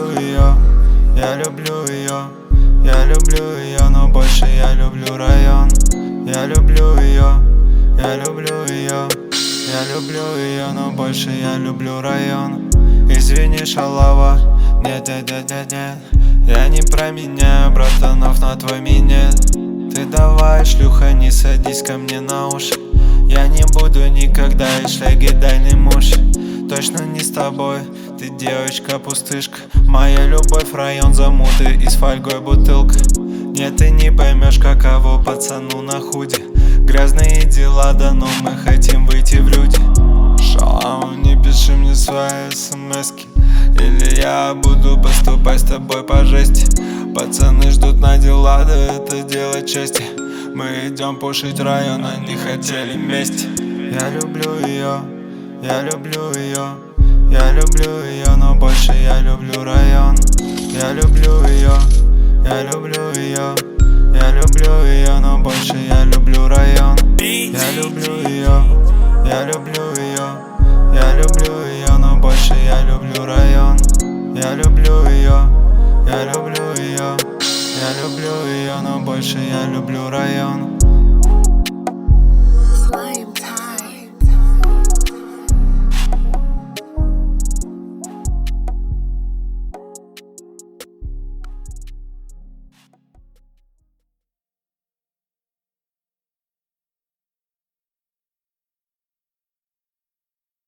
люблю ее, я люблю ее, я люблю ее, но больше я люблю район. Я люблю ее, я люблю ее, я люблю ее, но больше я люблю район. Извини, шалава, нет, нет, нет, нет, нет, я не променяю братанов на твой минет. Ты давай, шлюха, не садись ко мне на уши. Я не буду никогда и шлеги дальний муж. Точно не с тобой, ты девочка-пустышка. Моя любовь район замуты и с фольгой бутылка. Нет, ты не поймешь, каково пацану на худе. Грязные дела, да но мы хотим выйти в люди. Шалом, не пиши мне свои смски, или я буду поступать с тобой по жести. Пацаны ждут на дела, да это дело чести. Мы идем пушить район, они хотели мести. Я люблю ее, я люблю ее, я люблю ее, но больше я люблю район. Я люблю ее, я люблю ее, я люблю ее, но больше я люблю район. Я люблю ее, я люблю ее, я люблю ее, но больше я люблю район. Я люблю ее, я люблю ее, я люблю ее, но больше я люблю район.